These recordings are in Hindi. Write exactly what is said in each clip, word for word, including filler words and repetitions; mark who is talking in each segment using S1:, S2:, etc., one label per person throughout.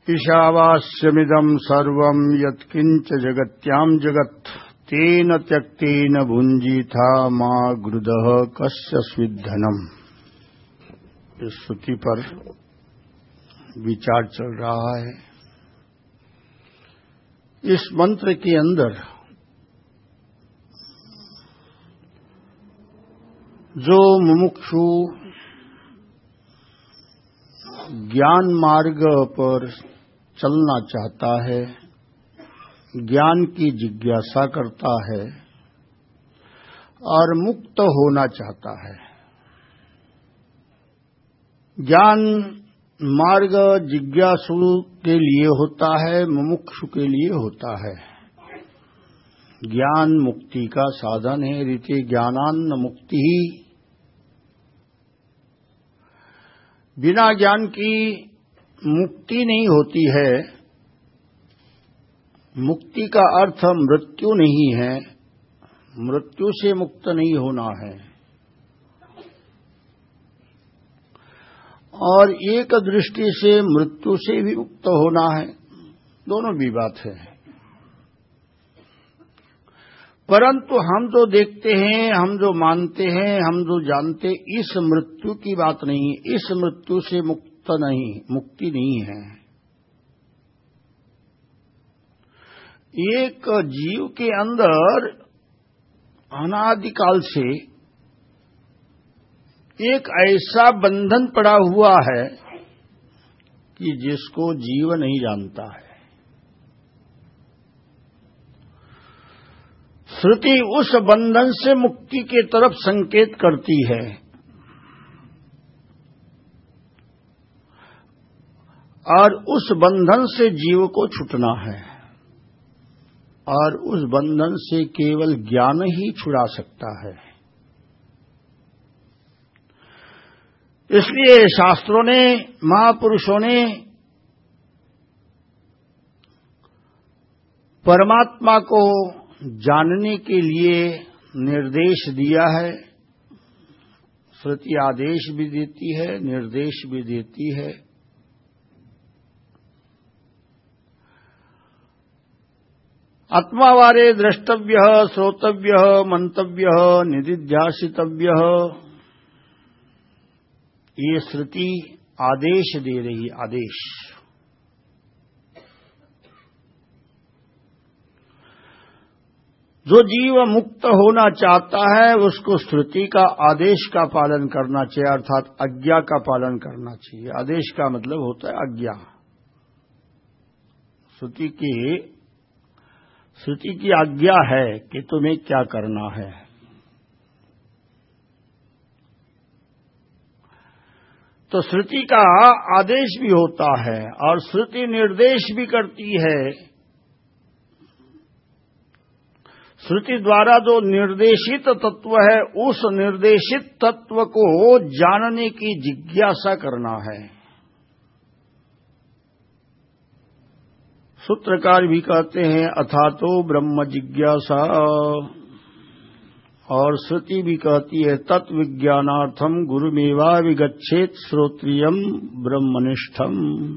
S1: ईशावास्यमिदं सर्वं यत्किंच जगत्यां जगत् तेन त्यक्तेन भुंजीथा मा गृदः कस्य स्विद्धनम्। इस श्रुति पर विचार चल रहा है। इस मंत्र के अंदर जो मुमुक्षु ज्ञान मार्ग पर चलना चाहता है, ज्ञान की जिज्ञासा करता है और मुक्त होना चाहता है। ज्ञान मार्ग जिज्ञासु के लिए होता है, मुमुक्षु के लिए होता है। ज्ञान मुक्ति का साधन है। रीते ज्ञानान्न मुक्ति ही। बिना ज्ञान की मुक्ति नहीं होती है। मुक्ति का अर्थ मृत्यु नहीं है। मृत्यु से मुक्त नहीं होना है। और एक दृष्टि से मृत्यु से भी मुक्त होना है। दोनों भी बात है। परंतु हम जो देखते हैं, हम जो मानते हैं, हम जो जानते, इस मृत्यु की बात नहीं। इस मृत्यु से मुक्त नहीं, मुक्ति नहीं है। एक जीव के अंदर अनादिकाल से एक ऐसा बंधन पड़ा हुआ है कि जिसको जीव नहीं जानता है। श्रुति उस बंधन से मुक्ति के तरफ संकेत करती है। और उस बंधन से जीव को छूटना है। और उस बंधन से केवल ज्ञान ही छुड़ा सकता है। इसलिए शास्त्रों ने, महापुरुषों ने परमात्मा को जानने के लिए निर्देश दिया है। श्रुति आदेश भी देती है, निर्देश भी देती है। आत्मावारे द्रष्टव्य, श्रोतव्य, मंतव्य, निदिध्यासितव्य। ये श्रुति आदेश दे रही, आदेश। जो जीव मुक्त होना चाहता है उसको श्रुति का आदेश का पालन करना चाहिए, अर्थात आज्ञा का पालन करना चाहिए। आदेश का मतलब होता है आज्ञा। श्रुति की श्रुति की आज्ञा है कि तुम्हें क्या करना है। तो श्रुति का आदेश भी होता है और श्रुति निर्देश भी करती है। श्रुति द्वारा जो निर्देशित तत्व है, उस निर्देशित तत्व को जानने की जिज्ञासा करना है। सूत्रकार भी कहते हैं अथातो ब्रह्म जिज्ञासा। और श्रुति भी कहती है तत्विज्ञानार्थम गुरुमेवा विगच्छेत श्रोत्रियम ब्रह्मनिष्ठम।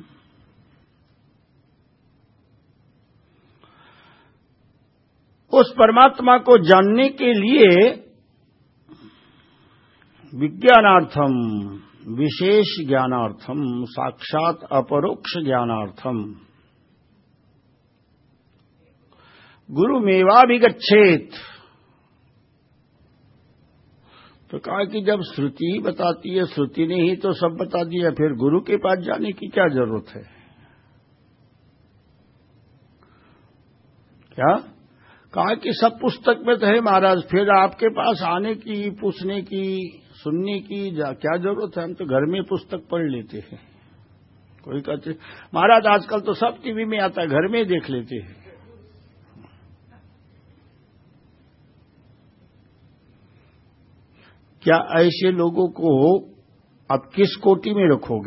S1: उस परमात्मा को जानने के लिए विज्ञानार्थम, विशेष ज्ञानार्थम, साक्षात अपरोक्ष ज्ञानार्थम गुरुमेवाभिगच्छेत। तो कहा कि जब श्रुति ही बताती है, श्रुति ने ही तो सब बता दिया, फिर गुरु के पास जाने की क्या जरूरत है? क्या कहा कि सब पुस्तक में तो है महाराज, फिर आपके पास आने की, पूछने की, सुनने की क्या जरूरत है? हम तो घर में पुस्तक पढ़ लेते हैं। कोई कहते महाराज आजकल तो सब टीवी में आता है, घर में देख लेते हैं। क्या ऐसे लोगों को आप किस कोटि में रखोगे?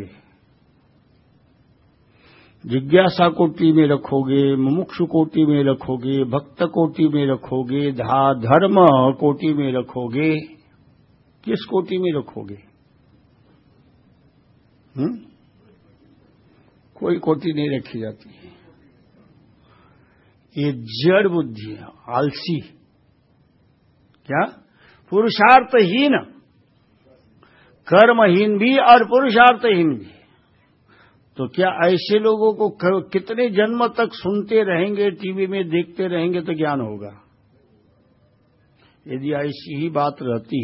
S1: जिज्ञासा कोटि में रखोगे, मुमुक्षु कोटि में रखोगे, भक्त कोटि में रखोगे, धर्म कोटि में रखोगे? किस कोटि में रखोगे? हुँ? कोई कोटि नहीं रखी जाती है। ये जड़ बुद्धि है, आलसी, क्या पुरुषार्थहीन, कर्महीन भी और पुरुषार्थहीन भी। तो क्या ऐसे लोगों को कितने जन्म तक सुनते रहेंगे, टीवी में देखते रहेंगे तो ज्ञान होगा? यदि ऐसी ही बात रहती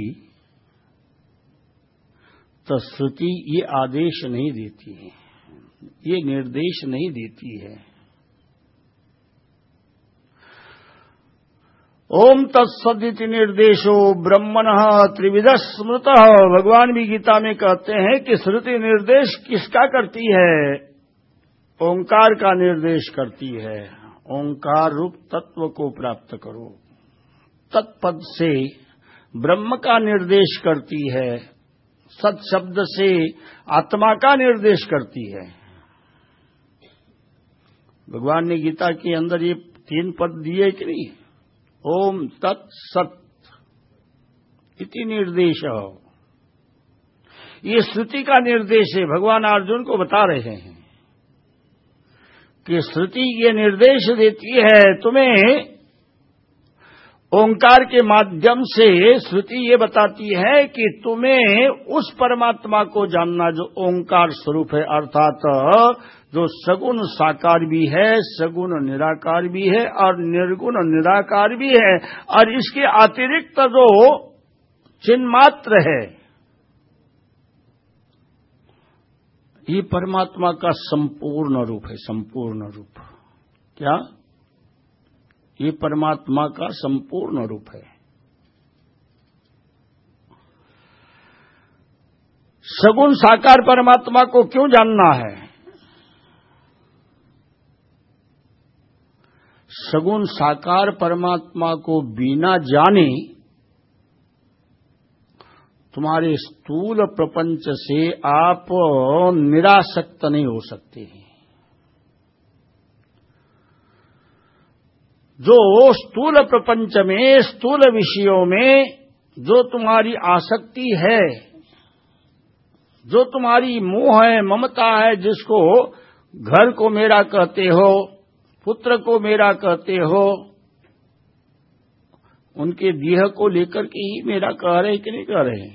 S1: तो श्रुति ये आदेश नहीं देती है, ये निर्देश नहीं देती है। ओम तत्सदिति निर्देशो ब्रह्मणः त्रिविध स्मृतः। भगवान भी गीता में कहते हैं कि श्रुति निर्देश किसका करती है? ओंकार का निर्देश करती है। ओंकार रूप तत्व को प्राप्त करो। तत्पद से ब्रह्म का निर्देश करती है, सत शब्द से आत्मा का निर्देश करती है। भगवान ने गीता के अंदर ये तीन पद दिए कि नहीं? ओम तत्सत इति निर्देश, ये श्रुति का निर्देश है। भगवान अर्जुन को बता रहे हैं कि श्रुति ये निर्देश देती है तुम्हें, ओंकार के माध्यम से श्रुति ये बताती है कि तुम्हें उस परमात्मा को जानना जो ओंकार स्वरूप है, अर्थात जो सगुण साकार भी है, सगुण निराकार भी है और निर्गुण निराकार भी है, और इसके अतिरिक्त जो चिन्मात्र है, ये परमात्मा का संपूर्ण रूप है। संपूर्ण रूप क्या? ये परमात्मा का संपूर्ण रूप है। सगुण साकार परमात्मा को क्यों जानना है? सगुण साकार परमात्मा को बिना जाने तुम्हारे स्थूल प्रपंच से आप निरासक्त नहीं हो सकते हैं। जो स्थूल प्रपंच में, स्थूल विषयों में जो तुम्हारी आसक्ति है, जो तुम्हारी मोह है, ममता है, जिसको घर को मेरा कहते हो, पुत्र को मेरा कहते हो, उनके देह को लेकर के ही मेरा कह रहे कि नहीं कह रहे?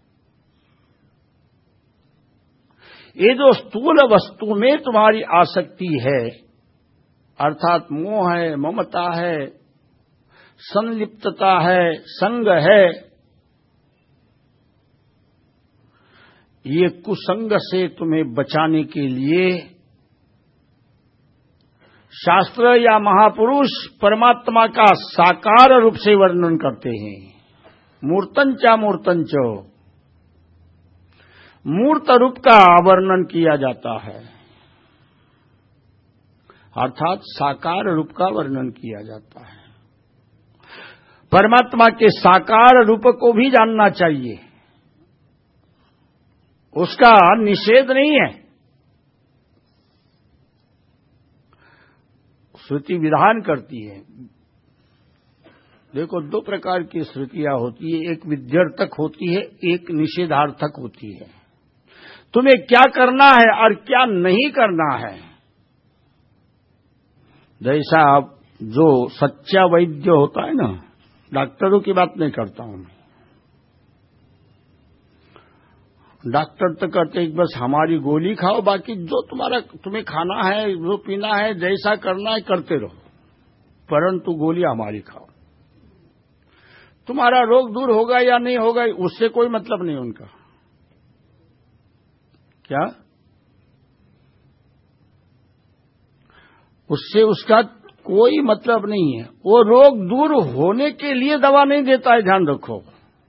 S1: ये जो स्थूल वस्तु में तुम्हारी आसक्ति है, अर्थात मोह है, ममता है, संलिप्तता है, संग है, ये कुसंग से तुम्हें बचाने के लिए शास्त्र या महापुरुष परमात्मा का साकार रूप से वर्णन करते हैं। मूर्तंचा मूर्तंच, मूर्त रूप का वर्णन किया जाता है, अर्थात साकार रूप का वर्णन किया जाता है। परमात्मा के साकार रूप को भी जानना चाहिए, उसका निषेध नहीं है। श्रुति विधान करती है। देखो, दो प्रकार की श्रुतियां होती है, एक विध्यर्थक होती है, एक निषेधार्थक होती है। तुम्हें क्या करना है और क्या नहीं करना है, जैसा आप जो सच्चा वैद्य होता है ना, डॉक्टरों की बात नहीं करता हूं मैं। डॉक्टर तो कहते हैं बस हमारी गोली खाओ, बाकी जो तुम्हारा तुम्हें खाना है, जो पीना है, जैसा करना है करते रहो, परंतु गोली हमारी खाओ। तुम्हारा रोग दूर होगा या नहीं होगा उससे कोई मतलब नहीं उनका। क्या? उससे उसका कोई मतलब नहीं है। वो रोग दूर होने के लिए दवा नहीं देता है, ध्यान रखो।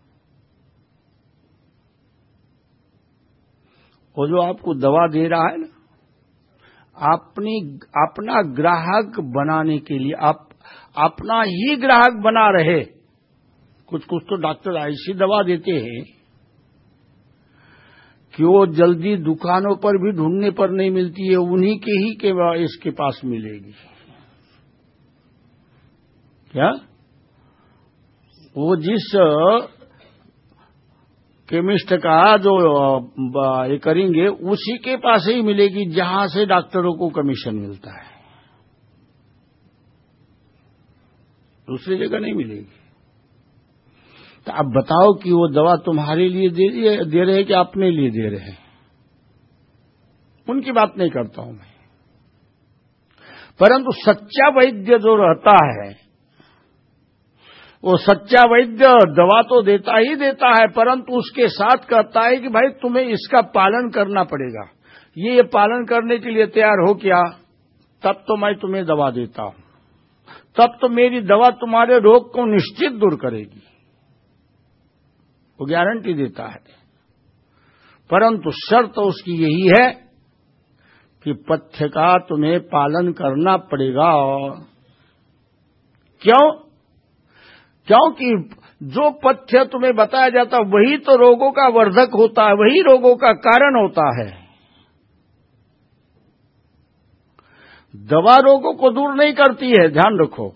S1: वो जो आपको दवा दे रहा है ना, अपनी अपना ग्राहक बनाने के लिए, आप अपना ही ग्राहक बना रहे। कुछ कुछ तो डॉक्टर ऐसी दवा देते हैं कि वो जल्दी दुकानों पर भी ढूंढने पर नहीं मिलती है, उन्हीं के ही के इसके पास मिलेगी। क्या? वो जिस केमिस्ट का जो ये करेंगे उसी के पास ही मिलेगी जहां से डॉक्टरों को कमीशन मिलता है, दूसरी जगह नहीं मिलेगी। तो अब बताओ कि वो दवा तुम्हारे लिए दे, दे रहे हैं कि अपने लिए दे रहे हैं? उनकी बात नहीं करता हूं मैं, परंतु सच्चा वैद्य जो रहता है वो सच्चा वैद्य दवा तो देता ही देता है, परंतु उसके साथ कहता है कि भाई तुम्हें इसका पालन करना पड़ेगा, ये ये पालन करने के लिए तैयार हो क्या, तब तो मैं तुम्हें दवा देता हूं, तब तो मेरी दवा तुम्हारे रोग को निश्चित दूर करेगी, वो गारंटी देता है। परंतु शर्त उसकी यही है कि पथ्य का तुम्हें पालन करना पड़ेगा। क्यों? क्योंकि जो पथ्य तुम्हें बताया जाता है वही तो रोगों का वर्धक होता है, वही रोगों का कारण होता है। दवा रोगों को दूर नहीं करती है, ध्यान रखो।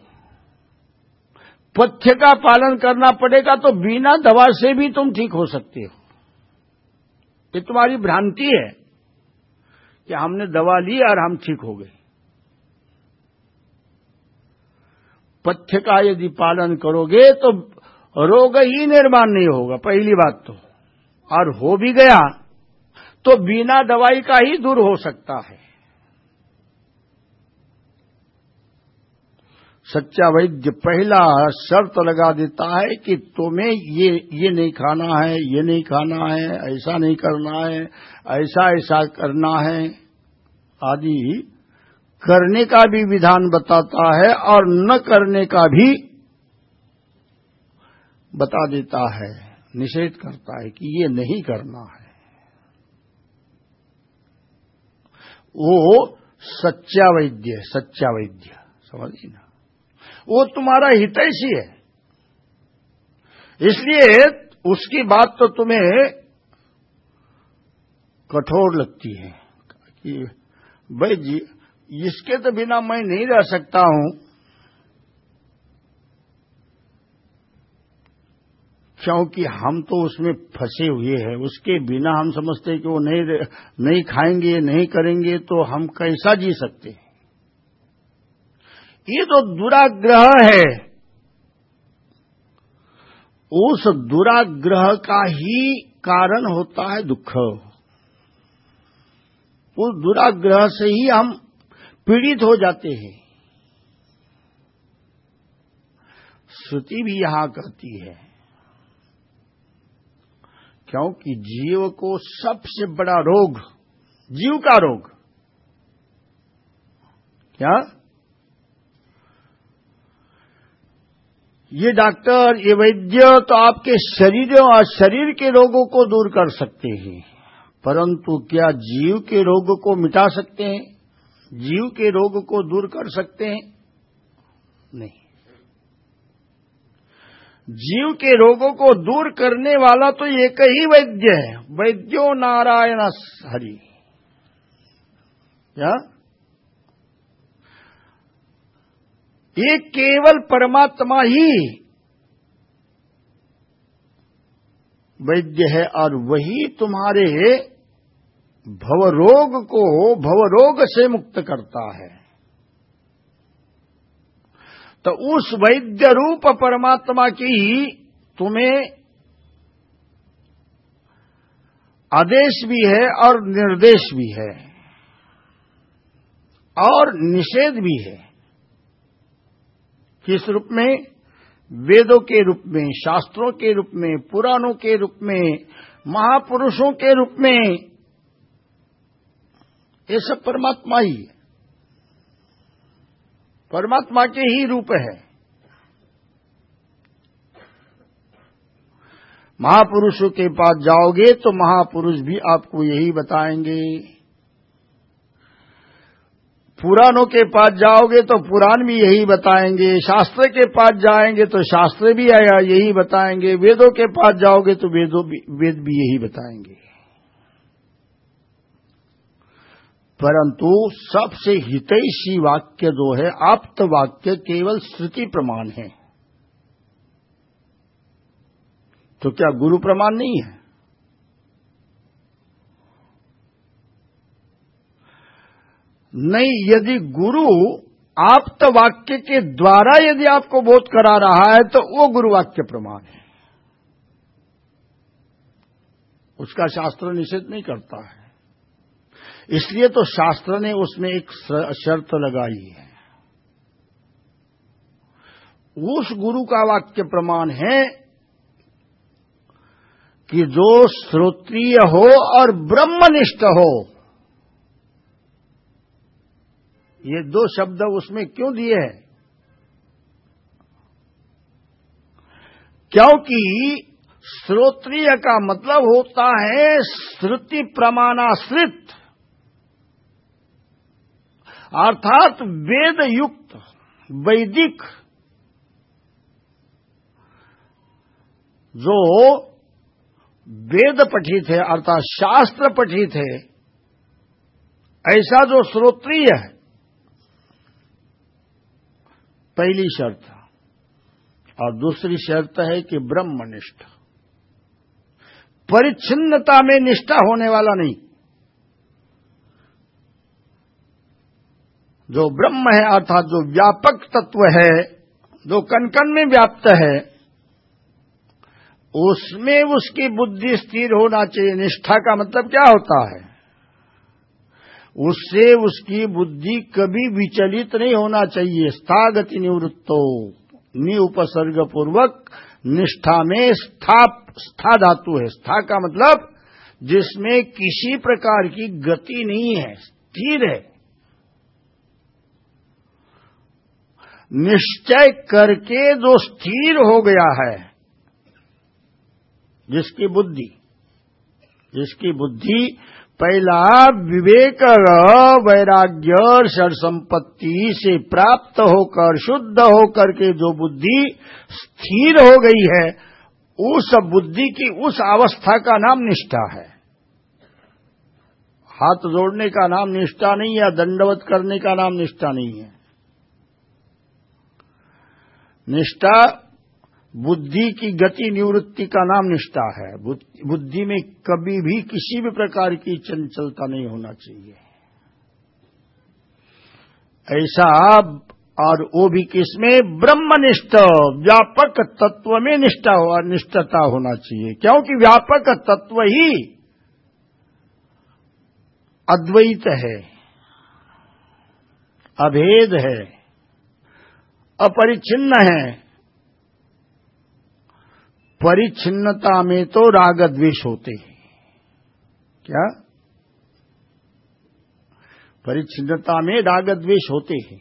S1: पथ्य का पालन करना पड़ेगा तो बिना दवा से भी तुम ठीक हो सकते हो। ये तुम्हारी भ्रांति है कि हमने दवा ली और हम ठीक हो गए। पथ्य का यदि पालन करोगे तो रोग ही निर्माण नहीं होगा, पहली बात तो, और हो भी गया तो बिना दवाई का ही दूर हो सकता है। सच्चा वैद्य पहला शर्त लगा देता है कि तुम्हें ये ये नहीं खाना है, ये नहीं खाना है, ऐसा नहीं करना है, ऐसा ऐसा करना है आदि करने का भी विधान बताता है और न करने का भी बता देता है, निषेध करता है कि ये नहीं करना है। वो सच्चा वैद्य है, सच्चा वैद्य, समझिए ना, वो तुम्हारा हितैषी है। इसलिए उसकी बात तो तुम्हें कठोर लगती है कि भाई जी इसके तो बिना मैं नहीं रह सकता हूं, क्योंकि हम तो उसमें फंसे हुए हैं, उसके बिना हम समझते हैं कि वो नहीं नहीं खाएंगे, नहीं करेंगे तो हम कैसा जी सकते हैं। ये तो दुराग्रह है, उस दुराग्रह का ही कारण होता है दुख। उस दुराग्रह से ही हम पीड़ित हो जाते हैं। श्रुति भी यहां कहती है, क्योंकि जीव को सबसे बड़ा रोग, जीव का रोग क्या, ये डॉक्टर, ये वैद्य तो आपके शरीर और शरीर के रोगों को दूर कर सकते हैं, परंतु क्या जीव के रोग को मिटा सकते हैं, जीव के रोग को दूर कर सकते हैं? नहीं। जीव के रोगों को दूर करने वाला तो एक ही वैद्य है, वैद्यो नारायण हरि। क्या? ये केवल परमात्मा ही वैद्य है और वही तुम्हारे भवरोग को भवरोग से मुक्त करता है। तो उस वैद्य रूप परमात्मा की तुम्हें आदेश भी है और निर्देश भी है और निषेध भी है। किस रूप में? वेदों के रूप में, शास्त्रों के रूप में, पुराणों के रूप में, महापुरुषों के रूप में। ये सब परमात्मा ही है, परमात्मा के ही रूप है। महापुरुषों के पास जाओगे तो महापुरुष भी आपको यही बताएंगे, पुराणों के पास जाओगे तो पुराण भी यही बताएंगे, शास्त्र के पास जाएंगे तो शास्त्र भी आया यही बताएंगे, वेदों के पास जाओगे तो वेदों भी, वेद भी यही बताएंगे। परंतु सबसे हितैषी वाक्य जो है, आप्त वाक्य, केवल श्रुति प्रमाण है। तो क्या गुरु प्रमाण नहीं है? नहीं, यदि गुरु आप्त वाक्य के द्वारा यदि आपको बोध करा रहा है तो वो गुरु वाक्य प्रमाण है, उसका शास्त्र निषेध नहीं करता है। इसलिए तो शास्त्र ने उसमें एक शर्त लगाई है, उस गुरु का वाक्य प्रमाण है कि जो श्रोत्रिय हो और ब्रह्मनिष्ठ हो। ये दो शब्द उसमें क्यों दिए हैं? क्योंकि श्रोत्रिय का मतलब होता है श्रुति प्रमाणाश्रित, अर्थात वेद युक्त, वैदिक, जो वेद पठित है अर्थात शास्त्र पठित है, ऐसा जो श्रोत्रिय है, पहली शर्त। और दूसरी शर्त है कि ब्रह्मनिष्ठ, परिच्छिन्नता में निष्ठा होने वाला नहीं। जो ब्रह्म है अर्थात जो व्यापक तत्व है, जो कण कण में व्याप्त है, उसमें उसकी बुद्धि स्थिर होना चाहिए। निष्ठा का मतलब क्या होता है? उससे उसकी बुद्धि कभी विचलित नहीं होना चाहिए। स्थागति निवृत्तो, नि उपसर्ग पूर्वक निष्ठा में स्था स्था धातु है। स्था का मतलब जिसमें किसी प्रकार की गति नहीं है, स्थिर है। निश्चय करके जो स्थिर हो गया है, जिसकी बुद्धि जिसकी बुद्धि पहला विवेक वैराग्य और षड संपत्ति से प्राप्त होकर शुद्ध होकर के जो बुद्धि स्थिर हो गई है, उस बुद्धि की उस अवस्था का नाम निष्ठा है। हाथ जोड़ने का नाम निष्ठा नहीं है, दंडवत करने का नाम निष्ठा नहीं है। निष्ठा बुद्धि की गति निवृत्ति का नाम निष्ठा है। बुद्धि में कभी भी किसी भी प्रकार की चंचलता नहीं होना चाहिए। ऐसा, और वो भी किसमें? ब्रह्मनिष्ठ, व्यापक तत्व में निष्ठा हो और निष्ठता होना चाहिए। क्योंकि व्यापक तत्व ही अद्वैत है, अभेद है, अपरिच्छिन्न है। परिच्छिन्नता में तो राग द्वेष होते हैं। क्या? परिच्छिन्नता में राग द्वेष होते हैं,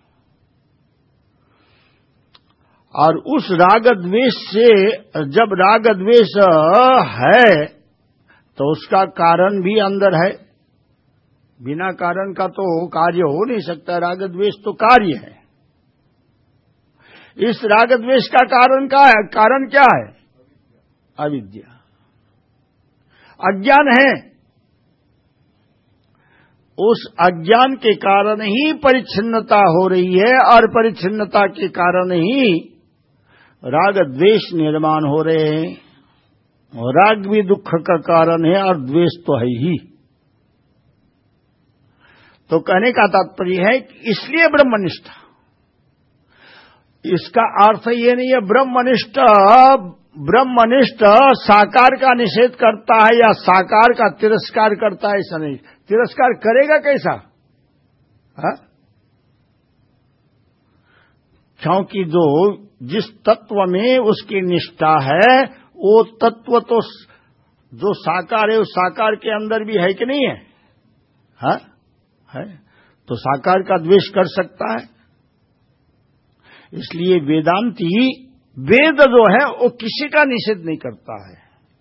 S1: और उस राग द्वेष से जब राग द्वेष है तो उसका कारण भी अंदर है। बिना कारण का तो कार्य हो नहीं सकता। राग द्वेष तो कार्य है। इस राग द्वेष का कारण क्या है? कारण क्या है? अविद्या, अज्ञान है। उस अज्ञान के कारण ही परिच्छिन्नता हो रही है, और परिच्छिन्नता के कारण ही राग द्वेष निर्माण हो रहे हैं। और राग भी दुख का कारण है और द्वेष तो है ही। तो कहने का तात्पर्य है कि इसलिए ब्रह्मनिष्ठा, इसका अर्थ ये नहीं है ब्रह्मनिष्ठ ब्रह्मनिष्ठ साकार का निषेध करता है या साकार का तिरस्कार करता है। ऐसा नहीं। तिरस्कार करेगा कैसा? हा? क्योंकि जो जिस तत्व में उसकी निष्ठा है, वो तत्व तो जो साकार है, उस साकार के अंदर भी है कि नहीं है? हा? है। तो साकार का द्वेष कर सकता है। इसलिए वेदांती वेद जो है वो किसी का निषेध नहीं करता है।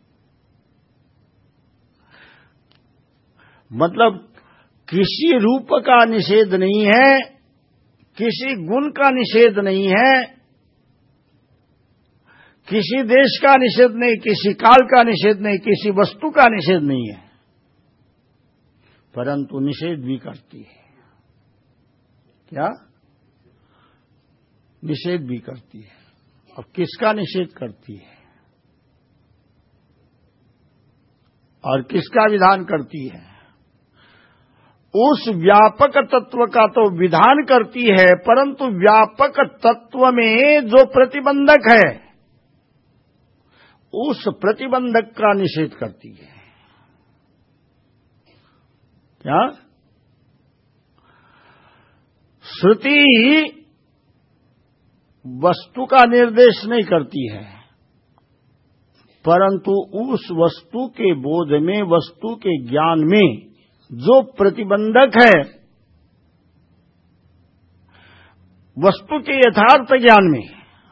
S1: मतलब किसी रूप का निषेध नहीं है, किसी गुण का निषेध नहीं है, किसी देश का निषेध नहीं, किसी काल का निषेध नहीं, किसी वस्तु का निषेध नहीं है, परंतु निषेध भी करती है। क्या? निषेध भी करती है। और किसका निषेध करती है और किसका विधान करती है? उस व्यापक तत्व का तो विधान करती है, परंतु व्यापक तत्व में जो प्रतिबंधक है उस प्रतिबंधक का निषेध करती है। क्या? श्रुति वस्तु का निर्देश नहीं करती है, परंतु उस वस्तु के बोध में, वस्तु के ज्ञान में जो प्रतिबंधक है, वस्तु के यथार्थ ज्ञान में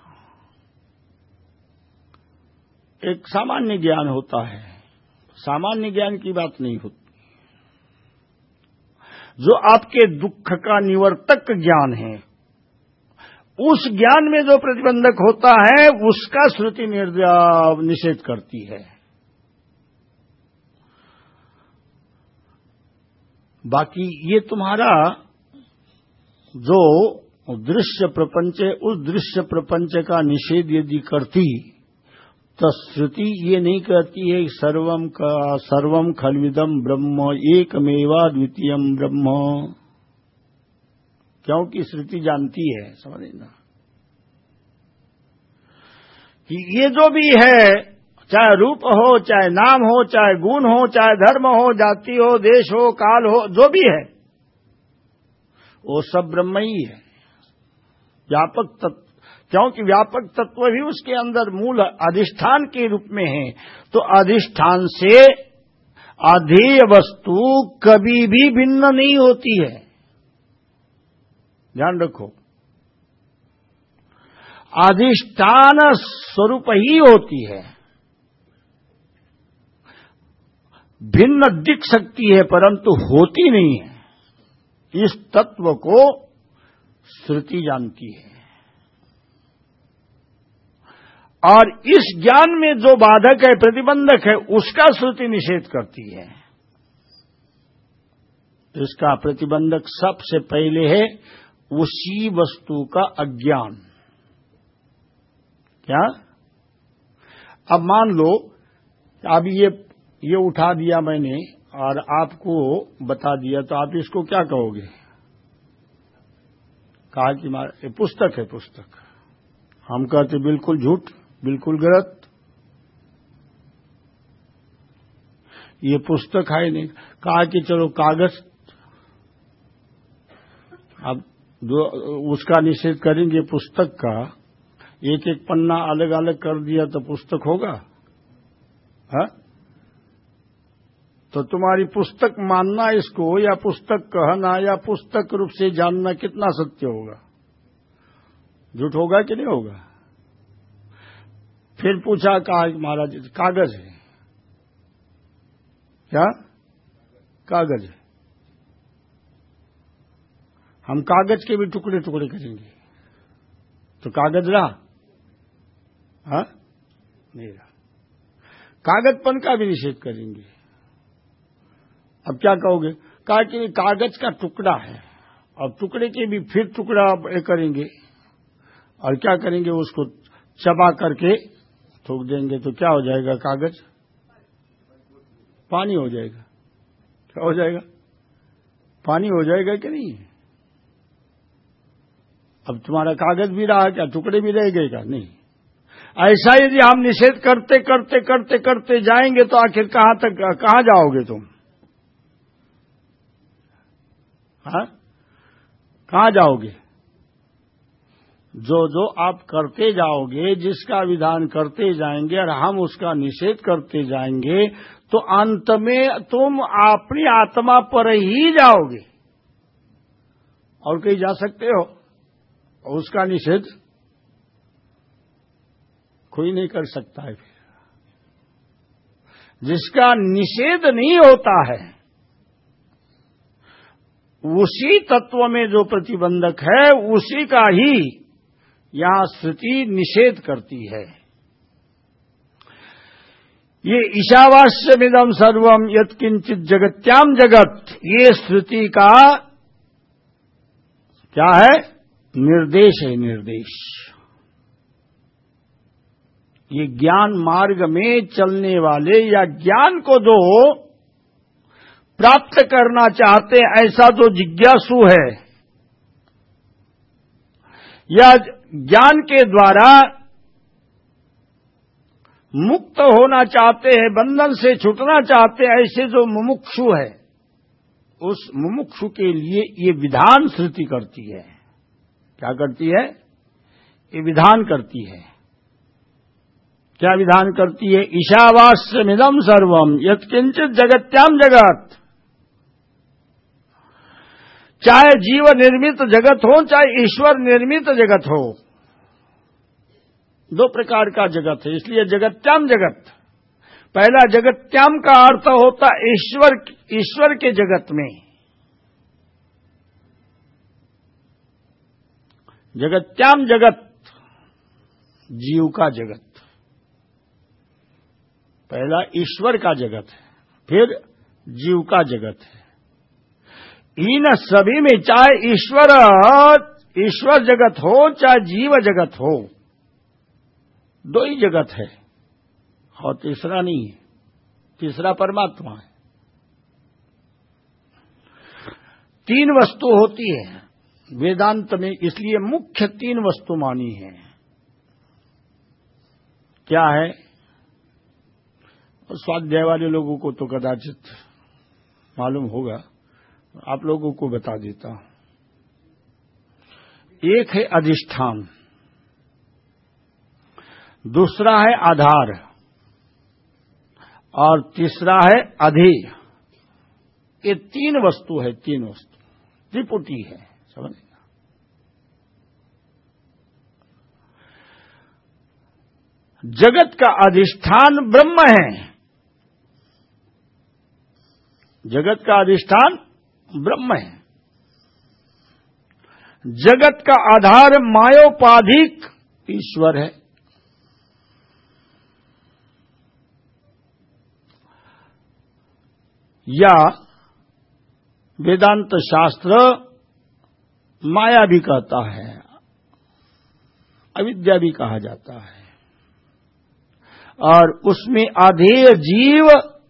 S1: एक सामान्य ज्ञान होता है, सामान्य ज्ञान की बात नहीं होती, जो आपके दुख का निवर्तक ज्ञान है, उस ज्ञान में जो प्रतिबंधक होता है उसका श्रुति निषेध करती है। बाकी ये तुम्हारा जो दृश्य प्रपंच है, उस दृश्य प्रपंच का निषेध यदि करती तो श्रुति ये नहीं कहती है सर्वम का सर्वम खलविदम ब्रह्म एकमेवा द्वितीयम ब्रह्म, क्योंकि श्रुति जानती है, समझ ना, कि ये जो भी है, चाहे रूप हो, चाहे नाम हो, चाहे गुण हो, चाहे धर्म हो, जाति हो, देश हो, काल हो, जो भी है वो सब ब्रह्म ही है, व्यापक तत्व। क्योंकि व्यापक तत्व भी उसके अंदर मूल अधिष्ठान के रूप में है, तो अधिष्ठान से अधेय वस्तु कभी भी भिन्न नहीं होती है, ध्यान रखो। अधिष्ठान स्वरूप ही होती है, भिन्न दिख सकती है परंतु होती नहीं है। इस तत्व को श्रुति जानती है, और इस ज्ञान में जो बाधक है, प्रतिबंधक है, उसका श्रुति निषेध करती है। इसका प्रतिबंधक सबसे पहले है उसी वस्तु का अज्ञान। क्या? अब मान लो अब ये ये उठा दिया मैंने और आपको बता दिया, तो आप इसको क्या कहोगे? कहा कि ये पुस्तक है, पुस्तक। हम कहते बिल्कुल झूठ, बिल्कुल गलत, ये पुस्तक है नहीं। कहा कि चलो कागज, अब जो उसका निषेध करेंगे पुस्तक का, एक एक पन्ना अलग अलग कर दिया तो पुस्तक होगा? हा? तो तुम्हारी पुस्तक मानना इसको, या पुस्तक कहना, या पुस्तक रूप से जानना कितना सत्य होगा? झूठ होगा कि नहीं होगा? फिर पूछा, कहा महाराज कागज है। क्या? कागज है। हम कागज के भी टुकड़े टुकड़े करेंगे तो कागज रहा? हाँ, नहीं रहा। कागजपन का भी निषेध करेंगे। अब क्या कहोगे? कहा कि कागज का टुकड़ा है, और टुकड़े के भी फिर टुकड़ा करेंगे, और क्या करेंगे? उसको चबा करके थूक देंगे तो क्या हो जाएगा? कागज पानी हो जाएगा। क्या हो जाएगा? पानी हो जाएगा कि नहीं? अब तुम्हारा कागज भी रहा क्या? टुकड़े भी रह गए क्या? नहीं। ऐसा यदि हम निषेध करते करते करते करते जाएंगे तो आखिर कहां तक, कहां जाओगे तुम? हाँ, कहां जाओगे? जो जो आप करते जाओगे, जिसका विधान करते जाएंगे और हम उसका निषेध करते जाएंगे, तो अंत में तुम अपनी आत्मा पर ही जाओगे, और कहीं जा सकते हो? और उसका निषेध कोई नहीं कर सकता है। फिर जिसका निषेध नहीं होता है, उसी तत्व में जो प्रतिबंधक है, उसी का ही यहां श्रुति निषेध करती है। ये ईशावास्यमिदं सर्वम यत्किंचित जगत्याम जगत, ये श्रुति का क्या है? निर्देश है, निर्देश। ये ज्ञान मार्ग में चलने वाले, या ज्ञान को जो प्राप्त करना चाहते हैं ऐसा जो जिज्ञासु है या ज्ञान के द्वारा मुक्त होना चाहते हैं, बंधन से छूटना चाहते हैं, ऐसे जो मुमुक्षु है, उस मुमुक्षु के लिए ये विधान श्रुति करती है। क्या करती है? ये विधान करती है। क्या विधान करती है? ईशावास्यमिदं सर्वम यत्किंचित जगत्याम जगत। चाहे जीव निर्मित जगत हो, चाहे ईश्वर निर्मित जगत हो, दो प्रकार का जगत है, इसलिए जगत्याम जगत। पहला जगत्याम का अर्थ होता ईश्वर, ईश्वर के जगत में। जगत्याम जगत जीव का जगत, पहला ईश्वर का जगत है, फिर जीव का जगत है। इन सभी में चाहे ईश्वर ईश्वर जगत हो, चाहे जीव जगत हो, दो ही जगत है और तीसरा नहीं है। तीसरा परमात्मा है। तीन वस्तु होती है वेदांत में, इसलिए मुख्य तीन वस्तु मानी है। क्या है? स्वाध्याय वाले लोगों को तो कदाचित मालूम होगा, आप लोगों को बता देता हूं। एक है अधिष्ठान, दूसरा है आधार और तीसरा है अधेय। ये तीन वस्तु है, तीन वस्तु त्रिपुटी है, समझ गए? जगत का अधिष्ठान ब्रह्म है। जगत का अधिष्ठान ब्रह्म है। जगत का आधार मायोपाधिक ईश्वर है। या वेदांत शास्त्र माया भी कहता है, अविद्या भी कहा जाता है, और उसमें अधेय जीव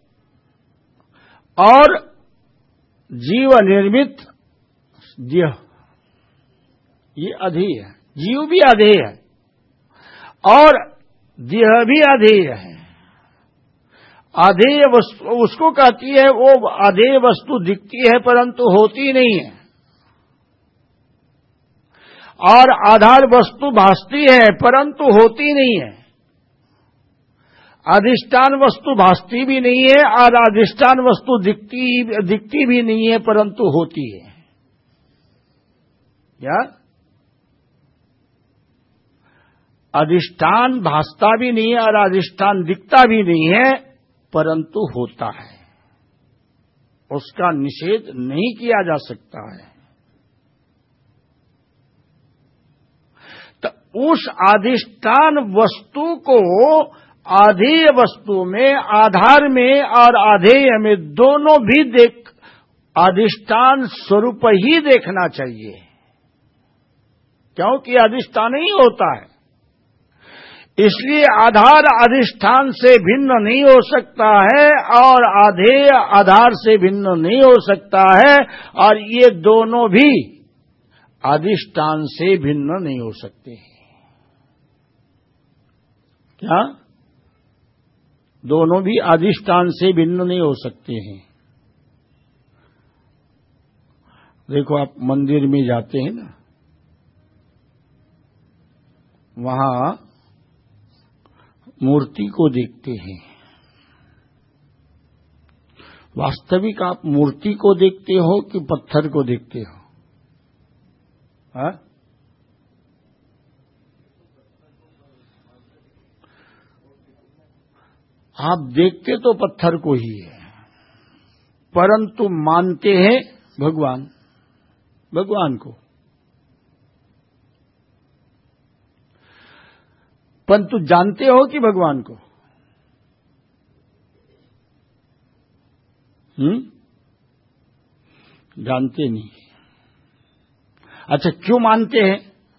S1: और जीव निर्मित देह, ये अधेय है। जीव भी अधेय है और देह भी अधेय है। अधेय वस्तु उसको कहती है, वो अधेय वस्तु दिखती है परंतु होती नहीं है, और आधार वस्तु भासती है परंतु होती नहीं है। अधिष्ठान वस्तु भासती भी नहीं है और अधिष्ठान वस्तु दिखती दिखती भी नहीं है परंतु होती है। क्या? अधिष्ठान भासता भी नहीं है और अधिष्ठान दिखता भी नहीं है परंतु होता है। उसका निषेध नहीं किया जा सकता है। तो उस अधिष्ठान वस्तु को अधेय वस्तु में, आधार में और अधेय में दोनों भी देख अधिष्ठान स्वरूप ही देखना चाहिए, क्योंकि अधिष्ठान ही होता है। इसलिए आधार अधिष्ठान से भिन्न नहीं हो सकता है और अधेय आधार से भिन्न नहीं हो सकता है, और ये दोनों भी अधिष्ठान से भिन्न नहीं हो सकते। क्या? दोनों भी अधिष्ठान से भिन्न नहीं हो सकते हैं। देखो, आप मंदिर में जाते हैं ना, वहां मूर्ति को देखते हैं। वास्तविक आप मूर्ति को देखते हो कि पत्थर को देखते हो? हा? आप देखते तो पत्थर को ही है, परंतु मानते हैं भगवान भगवान को। परंतु जानते हो कि भगवान को? हम्म जानते नहीं। अच्छा, क्यों मानते हैं?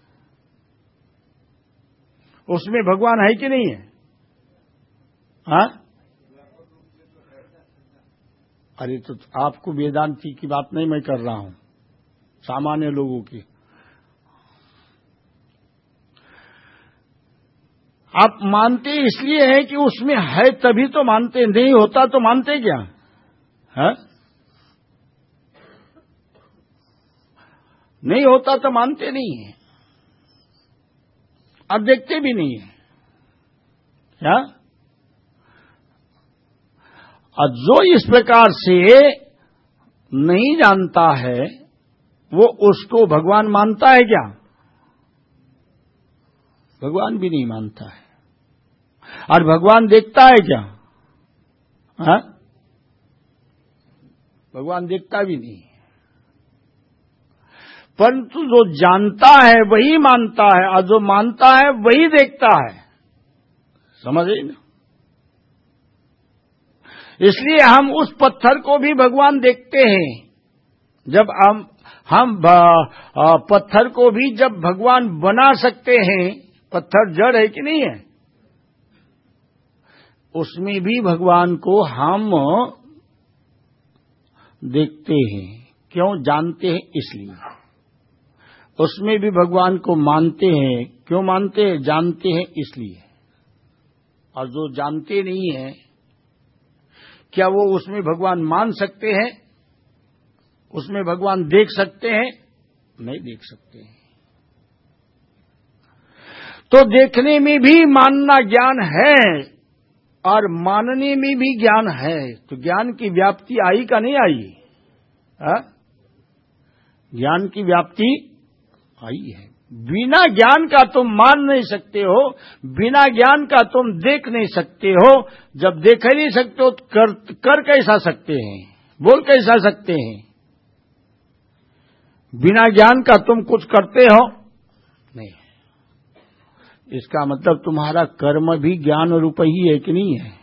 S1: उसमें भगवान है कि नहीं है? हाँ अरे तो आपको वेदांती की बात नहीं मैं कर रहा हूं, सामान्य लोगों की। आप मानते इसलिए हैं कि उसमें है तभी तो मानते, नहीं होता तो मानते क्या है? नहीं होता तो मानते नहीं है और देखते भी नहीं है क्या? और जो इस प्रकार से नहीं जानता है वो उसको भगवान मानता है क्या? भगवान भी नहीं मानता है। और भगवान देखता है क्या? हा? भगवान देखता भी नहीं। परंतु जो जानता है वही मानता है और जो मानता है वही देखता है। समझे ना? इसलिए हम उस पत्थर को भी भगवान देखते हैं। जब हम हम पत्थर को भी जब भगवान बना सकते हैं, पत्थर जड़ है कि नहीं है, उसमें भी भगवान को हम देखते हैं। क्यों? जानते हैं इसलिए। उसमें भी भगवान को मानते हैं। क्यों मानते हैं? जानते हैं इसलिए। और जो जानते नहीं है, क्या वो उसमें भगवान मान सकते हैं? उसमें भगवान देख सकते हैं? नहीं देख सकते हैं। तो देखने में भी मानना ज्ञान है और मानने में भी ज्ञान है। तो ज्ञान की व्याप्ति आई का नहीं आई? हा? ज्ञान की व्याप्ति आई है। बिना ज्ञान का तुम मान नहीं सकते हो, बिना ज्ञान का तुम देख नहीं सकते हो। जब देख ही नहीं सकते हो तो कर, कर कैसा सकते हैं? बोल कैसा सकते हैं? बिना ज्ञान का तुम कुछ करते हो नहीं। इसका मतलब तुम्हारा कर्म भी ज्ञान रूप ही है कि नहीं है?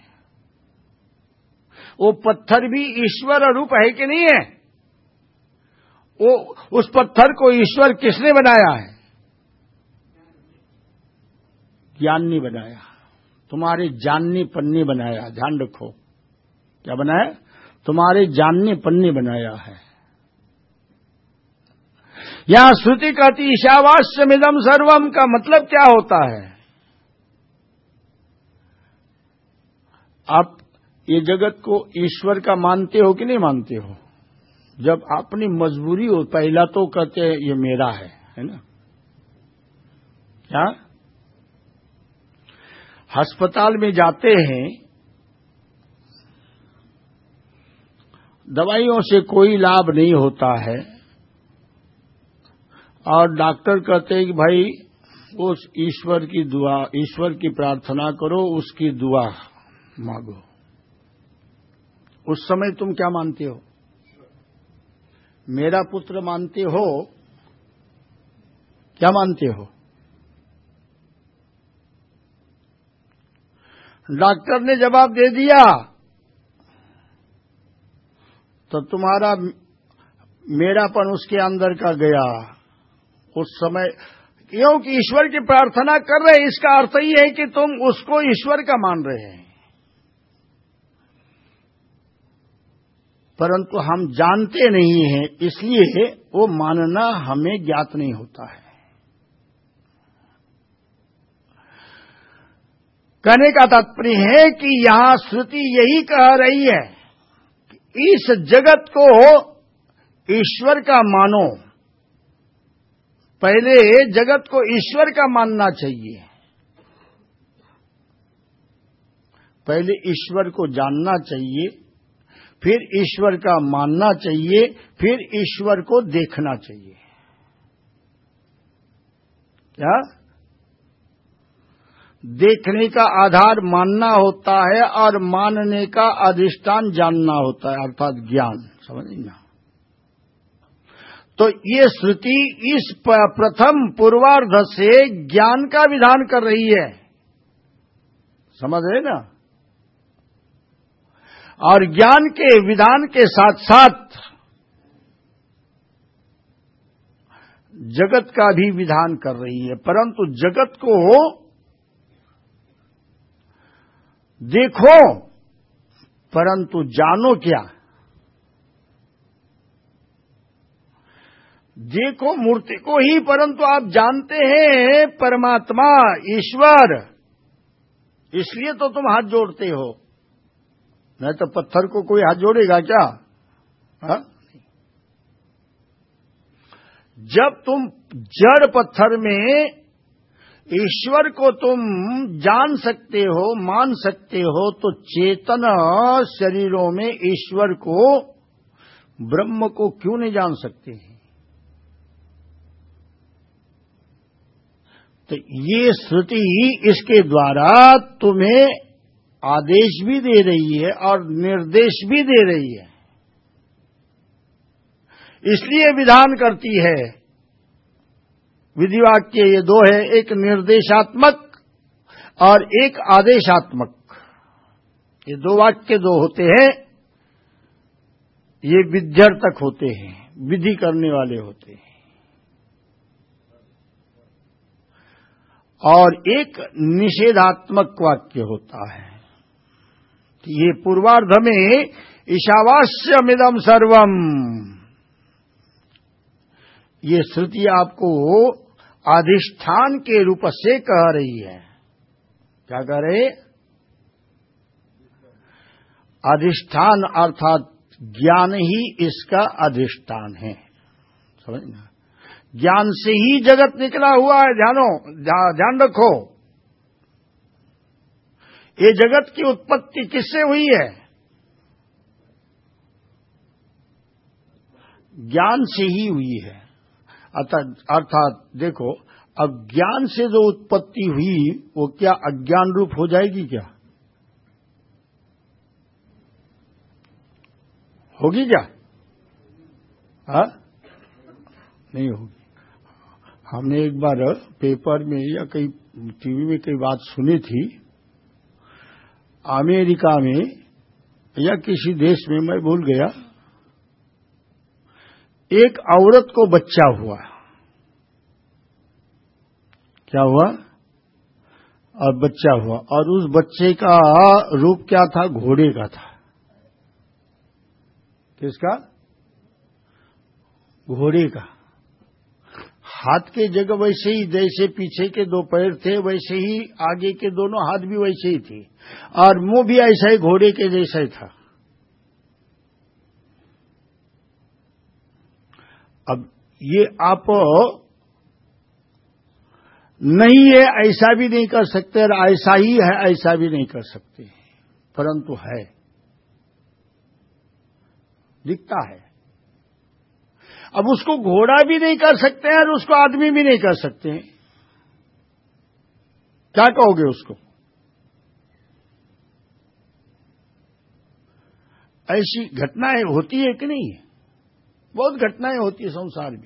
S1: वो पत्थर भी ईश्वर रूप है कि नहीं है? वो उस पत्थर को ईश्वर किसने बनाया है? ज्ञान ने बनाया। तुम्हारे जानने पन्ने बनाया। ध्यान रखो, क्या बनाया? तुम्हारे जानने पन्ने बनाया है। यहां श्रुति कहती ईशावास्यमिदं सर्वम का मतलब क्या होता है? आप ये जगत को ईश्वर का मानते हो कि नहीं मानते हो? जब अपनी मजबूरी हो, पहला तो कहते हैं ये मेरा है, है ना? क्या? अस्पताल में जाते हैं, दवाइयों से कोई लाभ नहीं होता है और डॉक्टर कहते हैं कि भाई उस ईश्वर की दुआ, ईश्वर की प्रार्थना करो, उसकी दुआ मांगो। उस समय तुम क्या मानते हो? मेरा पुत्र मानते हो? क्या मानते हो? डॉक्टर ने जवाब दे दिया तो तुम्हारा मेरापन उसके अंदर का गया। उस समय क्योंकि ईश्वर की प्रार्थना कर रहे, इसका अर्थ ही है कि तुम उसको ईश्वर का मान रहे हैं। परंतु हम जानते नहीं हैं, इसलिए वो मानना हमें ज्ञात नहीं होता है। कहने का तात्पर्य है कि यहां श्रुति यही कह रही है कि इस जगत को ईश्वर का मानो। पहले जगत को ईश्वर का मानना चाहिए, पहले ईश्वर को जानना चाहिए, फिर ईश्वर का मानना चाहिए, फिर ईश्वर को देखना चाहिए। क्या? देखने का आधार मानना होता है और मानने का अधिष्ठान जानना होता है, अर्थात ज्ञान। समझना। तो ये श्रुति इस प्रथम पूर्वार्ध से ज्ञान का विधान कर रही है। समझ रहे ना? और ज्ञान के विधान के साथ साथ जगत का भी विधान कर रही है। परंतु जगत को देखो, परंतु जानो क्या? देखो मूर्ति को ही, परंतु आप जानते हैं परमात्मा ईश्वर, इसलिए तो तुम हाथ जोड़ते हो, नहीं तो पत्थर को कोई हाथ जोड़ेगा क्या? हा? जब तुम जड़ पत्थर में ईश्वर को तुम जान सकते हो, मान सकते हो, तो चेतन शरीरों में ईश्वर को, ब्रह्म को क्यों नहीं जान सकते हैं? तो ये श्रुति इसके द्वारा तुम्हें आदेश भी दे रही है और निर्देश भी दे रही है, इसलिए विधान करती है। विधिवाक्य ये दो है, एक निर्देशात्मक और एक आदेशात्मक, ये दो वाक्य दो होते हैं, ये विध्यर्थक होते हैं, विधि करने वाले होते हैं। और एक निषेधात्मक वाक्य होता है। ये पूर्वार्ध में ईशावास्यमिदं सर्वम, ये श्रुति आपको अधिष्ठान के रूप से कह रही है। क्या कह रहे? अधिष्ठान अर्थात ज्ञान ही इसका अधिष्ठान है, समझना। ज्ञान से ही जगत निकला हुआ है, ध्यानो ध्यान रखो। ये जगत की उत्पत्ति किससे हुई है? ज्ञान से ही हुई है। अर्थात अर्थात देखो, अब ज्ञान से जो उत्पत्ति हुई वो क्या अज्ञान रूप हो जाएगी? क्या होगी? क्या हा? नहीं होगी। हमने एक बार पेपर में या कहीं टीवी में कई बात सुनी थी, अमेरिका में या किसी देश में, मैं भूल गया, एक औरत को बच्चा हुआ। क्या हुआ? और बच्चा हुआ, और उस बच्चे का रूप क्या था? घोड़े का था। किसका? घोड़े का। हाथ के जगह वैसे ही, जैसे पीछे के दो पैर थे वैसे ही आगे के दोनों हाथ भी वैसे ही थे, और मुंह भी ऐसा ही घोड़े के जैसा ही था। अब ये आप नहीं है ऐसा भी नहीं कर सकते, और ऐसा ही है ऐसा भी नहीं कर सकते, परंतु है, दिखता है। अब उसको घोड़ा भी नहीं कर सकते हैं और उसको आदमी भी नहीं कर सकते हैं। क्या कहोगे उसको? ऐसी घटनाएं होती है कि नहीं? बहुत घटनाएं होती है संसार में।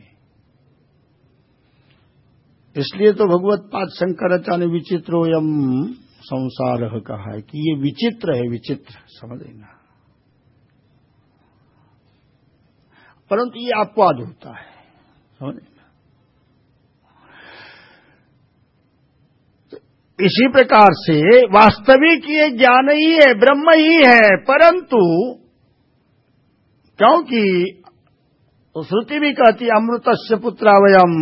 S1: इसलिए तो भगवत पाद शंकराचार्य ने विचित्रोयम संसार कहा है कि ये विचित्र है, विचित्र, समझ लेना। परंतु ये अपवाद होता है, समझ लेना। इसी प्रकार से वास्तविक ये ज्ञान ही है, ब्रह्म ही है, परंतु क्योंकि तो श्रुति भी कहती अमृतस्य पुत्रावयम,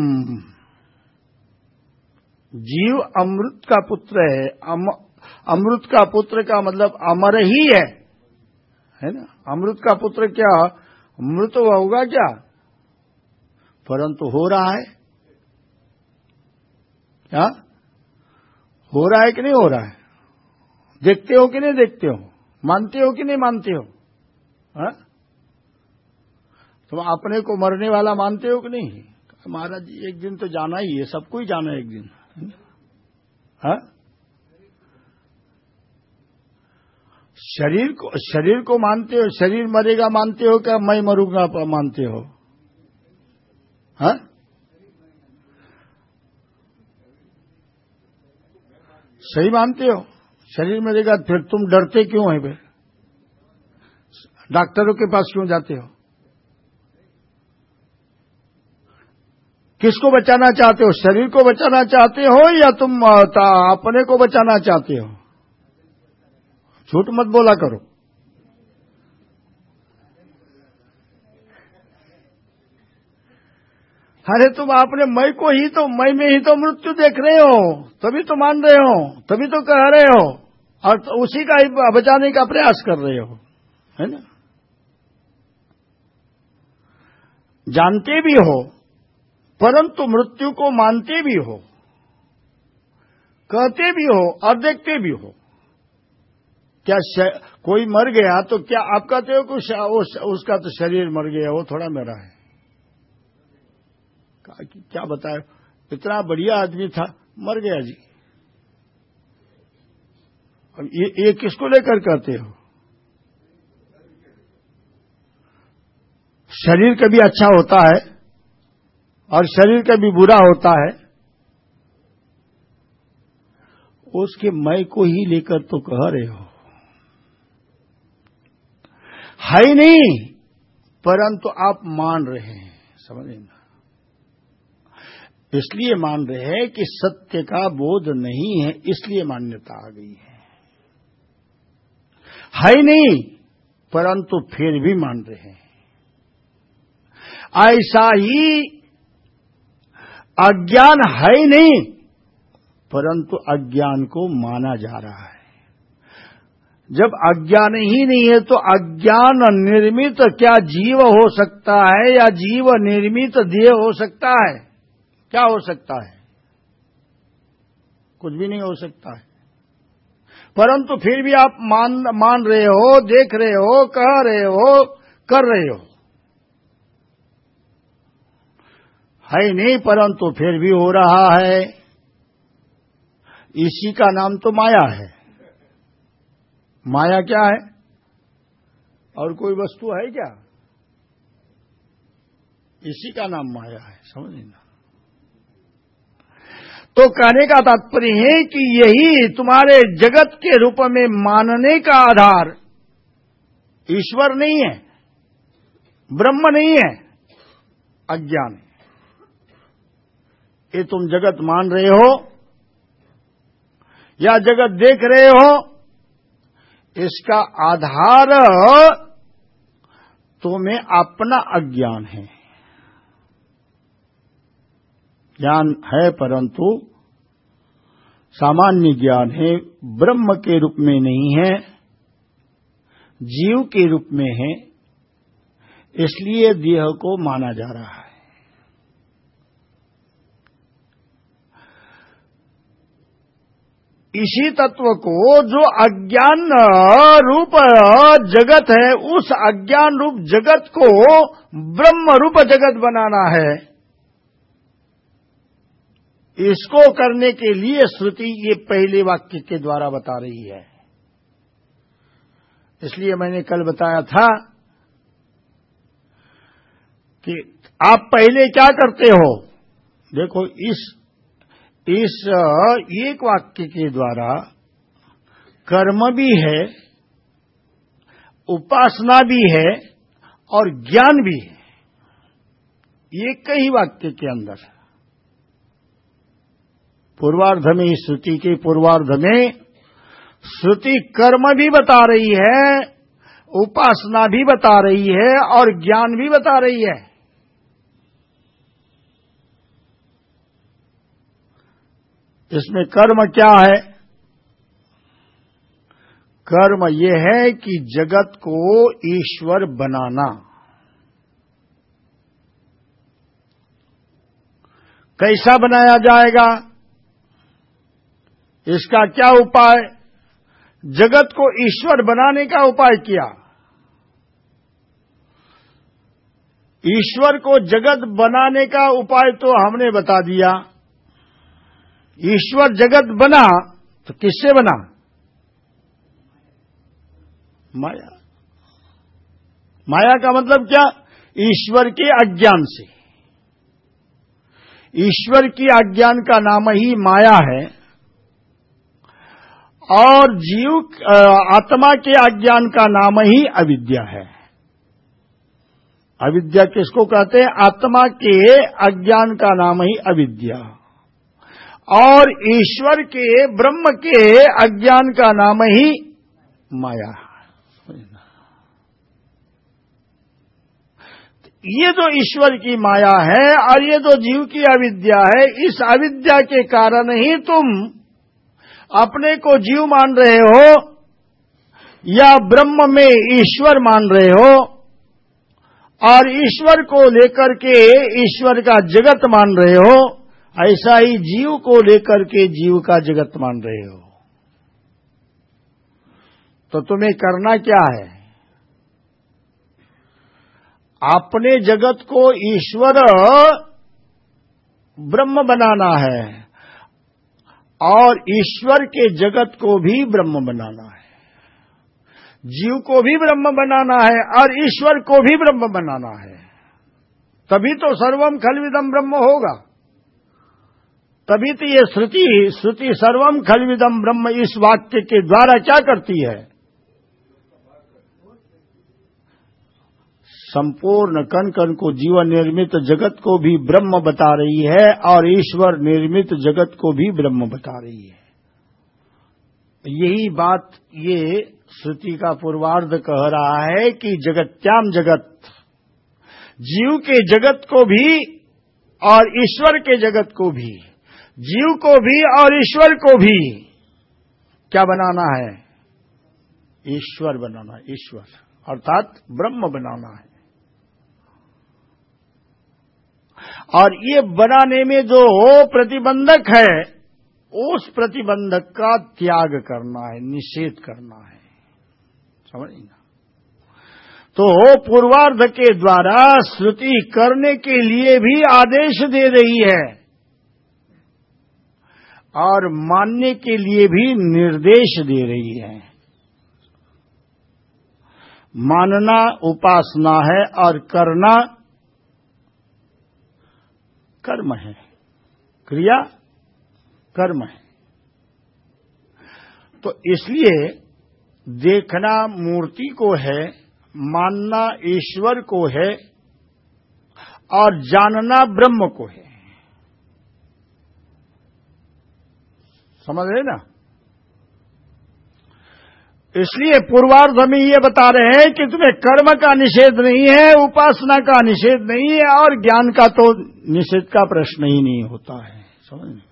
S1: जीव अमृत का पुत्र है। अम, अमृत का पुत्र का मतलब अमर ही है, है ना। अमृत का पुत्र क्या मृत होगा क्या? परंतु हो रहा है। क्या हो रहा है कि नहीं हो रहा है? देखते हो कि नहीं देखते हो? मानते हो कि नहीं मानते हो? हा? तुम अपने को मरने वाला मानते हो कि नहीं? महाराज एक दिन तो जाना ही है, सबको ही जाना है एक दिन। हा? शरीर को शरीर को मानते हो? शरीर मरेगा मानते हो क्या? मैं मरूंगा मानते हो? हा? सही मानते हो? शरीर मरेगा, फिर तुम डरते क्यों है? फिर डॉक्टरों के पास क्यों जाते हो? किसको बचाना चाहते हो? शरीर को बचाना चाहते हो या तुम अपने को बचाना चाहते हो? झूठ मत बोला करो। अरे तुम आपने मैं को ही तो, मैं में ही तो मृत्यु देख रहे हो, तभी तो मान रहे हो, तभी तो कह रहे हो, और तो उसी का ही बचाने का प्रयास कर रहे हो, है ना। जानते भी हो परंतु मृत्यु को मानते भी हो, कहते भी हो और देखते भी हो। क्या श... कोई मर गया तो क्या आप कहते हो कि उस, उसका तो शरीर मर गया, वो थोड़ा मेरा है। क्या बताए, इतना बढ़िया आदमी था, मर गया जी। अब ये, ये किसको लेकर कहते हो? शरीर कभी अच्छा होता है और शरीर कभी बुरा होता है, उसके मैं को ही लेकर तो कह रहे हो। है नहीं परंतु आप मान रहे हैं, समझ ना। इसलिए मान रहे हैं कि सत्य का बोध नहीं है, इसलिए मान्यता आ गई है। है नहीं परंतु फिर भी मान रहे हैं। ऐसा ही अज्ञान है नहीं परंतु अज्ञान को माना जा रहा है। जब अज्ञान ही नहीं है तो अज्ञान निर्मित क्या जीव हो सकता है या जीव निर्मित देह हो सकता है? क्या हो सकता है? कुछ भी नहीं हो सकता है। परंतु फिर भी आप मान मान रहे हो, देख रहे हो, कह रहे हो, कर रहे हो। है नहीं परंतु फिर भी हो रहा है। इसी का नाम तो माया है। माया क्या है? और कोई वस्तु है क्या? इसी का नाम माया है, समझ लेना। तो कहने का तात्पर्य है कि यही तुम्हारे जगत के रूप में मानने का आधार ईश्वर नहीं है, ब्रह्म नहीं है, अज्ञान है। ये तुम जगत मान रहे हो या जगत देख रहे हो, इसका आधार तुम्हें अपना अज्ञान है। ज्ञान है परंतु सामान्य ज्ञान है, ब्रह्म के रूप में नहीं है, जीव के रूप में है, इसलिए देह को माना जा रहा है। इसी तत्व को जो अज्ञान रूप जगत है, उस अज्ञान रूप जगत को ब्रह्म रूप जगत बनाना है। इसको करने के लिए श्रुति ये पहले वाक्य के द्वारा बता रही है। इसलिए मैंने कल बताया था कि आप पहले क्या करते हो। देखो, इस इस एक वाक्य के द्वारा कर्म भी है, उपासना भी है और ज्ञान भी है। एक ही वाक्य के अंदर पूर्वार्ध में, इस श्रुति के पूर्वार्ध में श्रुति कर्म भी बता रही है, उपासना भी बता रही है और ज्ञान भी बता रही है। इसमें कर्म क्या है? कर्म ये है कि जगत को ईश्वर बनाना। कैसा बनाया जाएगा? इसका क्या उपाय? जगत को ईश्वर बनाने का उपाय किया। ईश्वर को जगत बनाने का उपाय तो हमने बता दिया। ईश्वर जगत बना तो किससे बना? माया। माया का मतलब क्या? ईश्वर के अज्ञान से। ईश्वर की अज्ञान का नाम ही माया है और जीव आत्मा के अज्ञान का नाम ही अविद्या है। अविद्या किसको कहते हैं? आत्मा के अज्ञान का नाम ही अविद्या और ईश्वर के, ब्रह्म के अज्ञान का नाम ही माया। ये जो ईश्वर की माया है और ये जो जीव की अविद्या है, इस अविद्या के कारण ही तुम अपने को जीव मान रहे हो या ब्रह्म में ईश्वर मान रहे हो, और ईश्वर को लेकर के ईश्वर का जगत मान रहे हो, ऐसा ही जीव को लेकर के जीव का जगत मान रहे हो। तो तुम्हें करना क्या है? अपने जगत को ईश्वर ब्रह्म बनाना है और ईश्वर के जगत को भी ब्रह्म बनाना है। जीव को भी ब्रह्म बनाना है और ईश्वर को भी ब्रह्म बनाना है। तभी तो सर्वम खल्विदम ब्रह्म होगा। तभी तो ये श्रुति श्रुति सर्वम खल्विदम ब्रह्म इस वाक्य के द्वारा क्या करती है? संपूर्ण कण कण को जीवन निर्मित जगत को भी ब्रह्म बता रही है और ईश्वर निर्मित जगत को भी ब्रह्म बता रही है। यही बात ये श्रुति का पूर्वार्ध कह रहा है कि जगत्याम जगत, जीव के जगत को भी और ईश्वर के जगत को भी, जीव को भी और ईश्वर को भी क्या बनाना है? ईश्वर बनाना, ईश्वर अर्थात ब्रह्म बनाना है। और ये बनाने में जो प्रतिबंधक है, उस प्रतिबंधक का त्याग करना है, निषेध करना है। समझ ना? तो पूर्वार्ध के द्वारा श्रुति करने के लिए भी आदेश दे रही है और मानने के लिए भी निर्देश दे रही है। मानना उपासना है और करना कर्म है, क्रिया कर्म है। तो इसलिए देखना मूर्ति को है, मानना ईश्वर को है और जानना ब्रह्म को है। समझ रहे ना? इसलिए पूर्वार्ध में ये बता रहे हैं कि तुम्हें कर्म का निषेध नहीं है, उपासना का निषेध नहीं है और ज्ञान का तो निषेध का प्रश्न ही नहीं होता है। समझ में?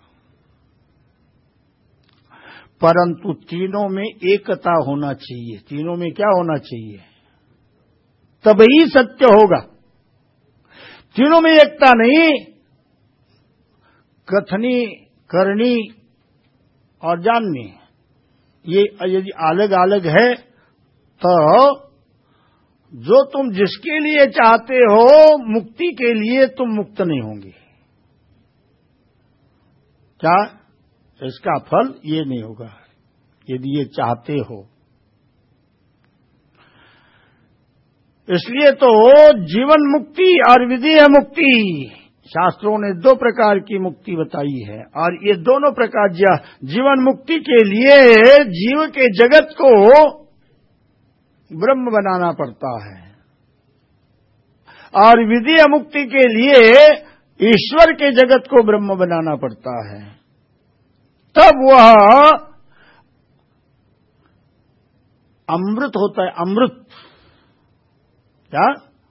S1: परंतु तीनों में एकता होना चाहिए। तीनों में क्या होना चाहिए? तभी सत्य होगा। तीनों में एकता नहीं, कथनी, करनी और जाननी, ये यदि अलग अलग है तो जो तुम जिसके लिए चाहते हो मुक्ति के लिए, तुम मुक्त नहीं होंगे। क्या? इसका फल ये नहीं होगा यदि ये चाहते हो। इसलिए तो जीवन मुक्ति और विदेह मुक्ति, शास्त्रों ने दो प्रकार की मुक्ति बताई है और ये दोनों प्रकार, जीवन मुक्ति के लिए जीव के जगत को ब्रह्म बनाना पड़ता है और विदेह मुक्ति के लिए ईश्वर के जगत को ब्रह्म बनाना पड़ता है। तब वह अमृत होता है। अमृत क्या?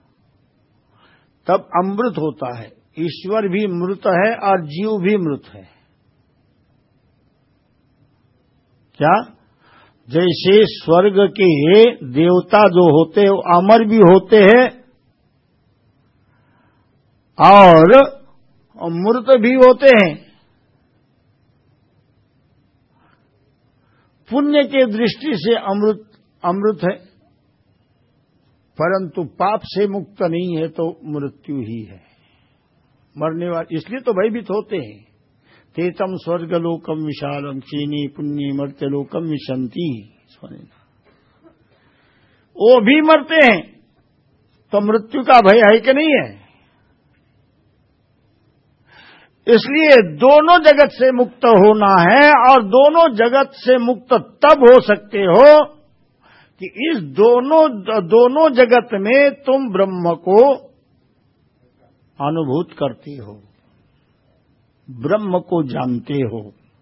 S1: तब अमृत होता है। ईश्वर भी मृत है और जीव भी मृत है। क्या? जैसे स्वर्ग के देवता जो होते हैं अमर भी होते हैं और मृत भी होते हैं। पुण्य के दृष्टि से अमृत अमृत है, परंतु पाप से मुक्त नहीं है तो मृत्यु ही है, मरने वाले। इसलिए तो भयभीत होते हैं। तेतम स्वर्गलोकम विशालम क्षीणी पुण्य मर्त्यलोकम विशंति। वो भी मरते हैं तो मृत्यु का भय है कि नहीं है? इसलिए दोनों जगत से मुक्त होना है और दोनों जगत से मुक्त तब हो सकते हो कि इस दोनों दोनों जगत में तुम ब्रह्म को अनुभूत करते हो, ब्रह्म को जानते हो।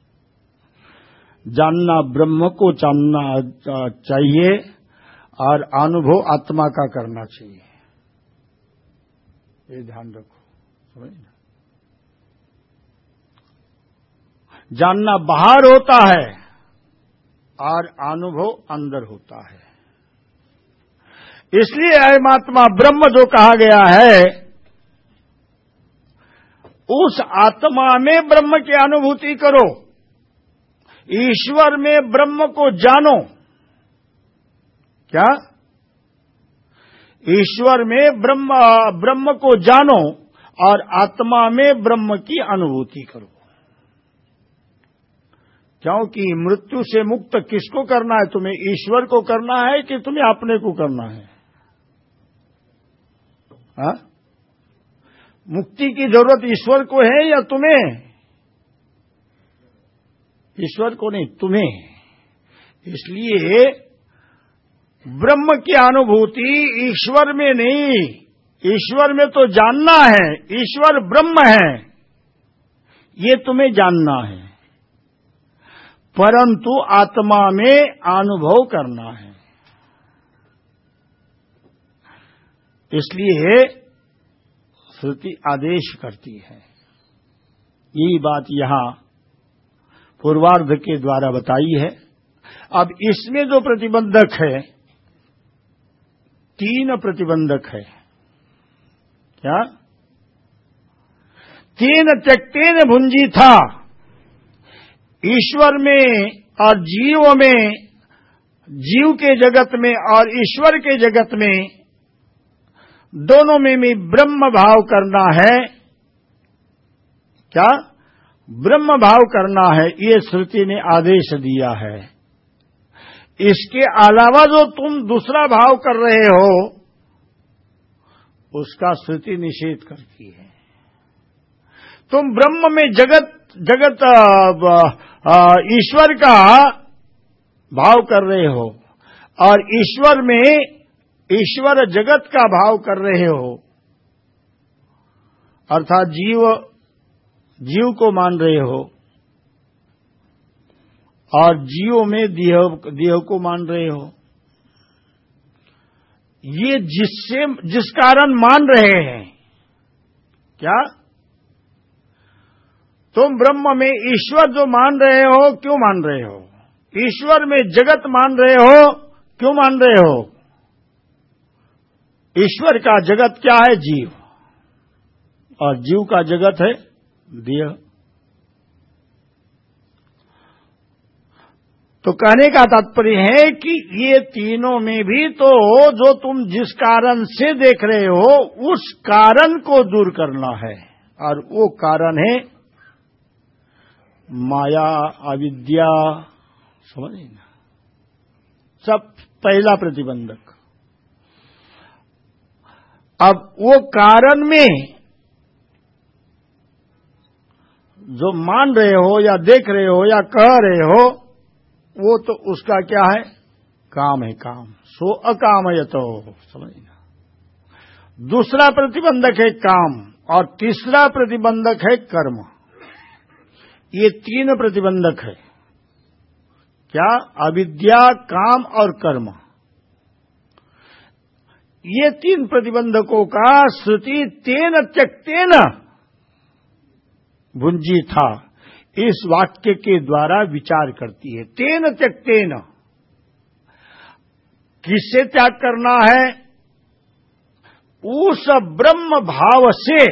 S1: जानना ब्रह्म को जानना चाहिए और अनुभव आत्मा का करना चाहिए। ये ध्यान रखो, समझ ना। जानना बाहर होता है और अनुभव अंदर होता है। इसलिए अयमात्मा ब्रह्म जो कहा गया है, उस आत्मा में ब्रह्म की अनुभूति करो, ईश्वर में ब्रह्म को जानो। क्या? ईश्वर में ब्रह्म ब्रह्म को जानो और आत्मा में ब्रह्म की अनुभूति करो। क्योंकि मृत्यु से मुक्त किसको करना है? तुम्हें ईश्वर को करना है कि तुम्हें अपने को करना है? हा? मुक्ति की जरूरत ईश्वर को है या तुम्हें? ईश्वर को नहीं, तुम्हें। इसलिए ब्रह्म की अनुभूति ईश्वर में नहीं, ईश्वर में तो जानना है, ईश्वर ब्रह्म है, ये तुम्हें जानना है, परंतु आत्मा में अनुभव करना है। इसलिए श्रुति आदेश करती है। यही बात यहां पूर्वार्ध के द्वारा बताई है। अब इसमें जो प्रतिबंधक है, तीन प्रतिबंधक है। क्या? तेन त्यक्तेन भुंजी था। ईश्वर में और जीव में, जीव के जगत में और ईश्वर के जगत में, दोनों में भी ब्रह्म भाव करना है। क्या? ब्रह्म भाव करना है, ये श्रुति ने आदेश दिया है। इसके अलावा जो तुम दूसरा भाव कर रहे हो, उसका श्रुति निषेध करती है। तुम ब्रह्म में जगत जगत ईश्वर का भाव कर रहे हो और ईश्वर में ईश्वर जगत का भाव कर रहे हो, अर्थात जीव जीव को मान रहे हो और जीव में देह देह को मान रहे हो। ये जिससे जिस कारण मान रहे हैं, क्या? तुम ब्रह्म में ईश्वर जो मान रहे हो, क्यों मान रहे हो? ईश्वर में जगत मान रहे हो, क्यों मान रहे हो? ईश्वर का जगत क्या है? जीव, और जीव का जगत है देह। तो कहने का तात्पर्य है कि ये तीनों में भी तो जो तुम जिस कारण से देख रहे हो, उस कारण को दूर करना है, और वो कारण है माया, अविद्या। समझ ना? सब पहला प्रतिबंधक। अब वो कारण में जो मान रहे हो या देख रहे हो या कह रहे हो, वो तो उसका क्या है? काम है, काम। सो अकामयतो। समझना? दूसरा प्रतिबंधक है काम, और तीसरा प्रतिबंधक है कर्म। ये तीन प्रतिबंधक है। क्या? अविद्या, काम और कर्म। ये तीन प्रतिबंधकों का श्रुति तेन त्यक्तेन भुंजी था, इस वाक्य के द्वारा विचार करती है। तेन त्यक्तेन, किससे त्याग करना है? उस ब्रह्म भाव से।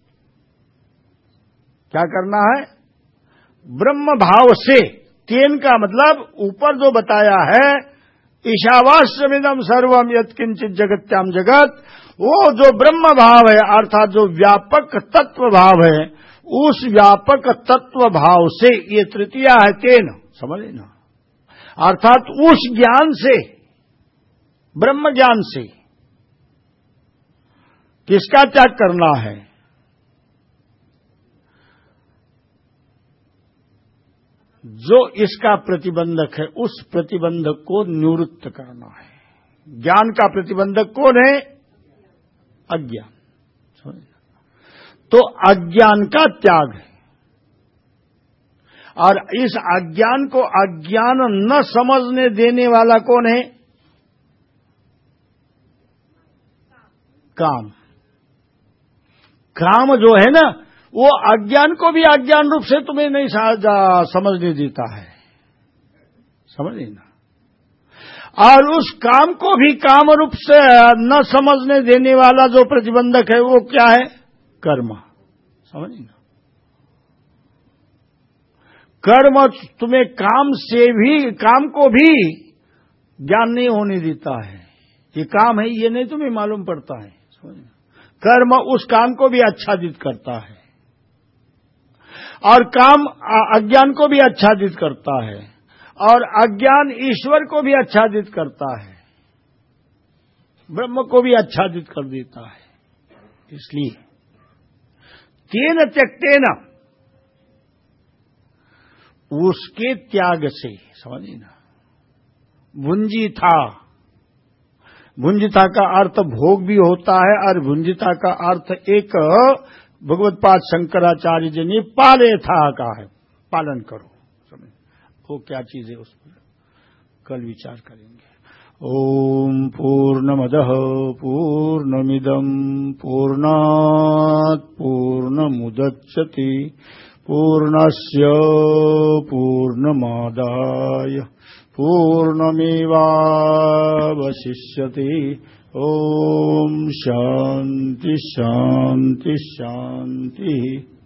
S1: क्या करना है? ब्रह्म भाव से। तेन का मतलब ऊपर जो बताया है, ईशावास्यमिदं सर्वम यत्किंचित जगत्याम जगत, वो जो ब्रह्म भाव है, अर्थात जो व्यापक तत्व भाव है, उस व्यापक तत्व भाव से ये तृतीया है तेन। समझ लेना? अर्थात उस ज्ञान से, ब्रह्म ज्ञान से किसका त्याग करना है? जो इसका प्रतिबंधक है, उस प्रतिबंधक को निवृत्त करना है। ज्ञान का प्रतिबंधक कौन है? अज्ञान। तो अज्ञान का त्याग है, और इस अज्ञान को अज्ञान न समझने देने वाला कौन है? काम। काम जो है ना, वो अज्ञान को भी अज्ञान रूप से तुम्हें नहीं समझने देता है, समझ ना। और उस काम को भी काम रूप से न समझने देने वाला जो प्रतिबंधक है वो क्या है? कर्म, समझ ना। कर्म तुम्हें काम से भी, काम को भी ज्ञान नहीं होने देता है। ये काम है ये नहीं तुम्हें मालूम पड़ता है, समझ ना। कर्म उस काम को भी आच्छादित करता है, और काम अज्ञान को भी आच्छादित करता है, और अज्ञान ईश्वर को भी आच्छादित करता है, ब्रह्म को भी आच्छादित कर देता है। इसलिए तेन त्यक्तेन, उसके त्याग से, समझिए ना। भुंजिता, भुंजिता का अर्थ भोग भी होता है, और भुंजिता का अर्थ एक भगवत्पाद शंकराचार्य जी ने पाले था का है, पालन करो। समझ वो क्या चीज है, उस पर कल विचार करेंगे। ओम पूर्णमदः पूर्णमिदं पूर्णात् पूर्णमुदच्यते पूर्णस्य पूर्णमादाय पूर्णमेवावशिष्यते। ओम शांति शांति शांति।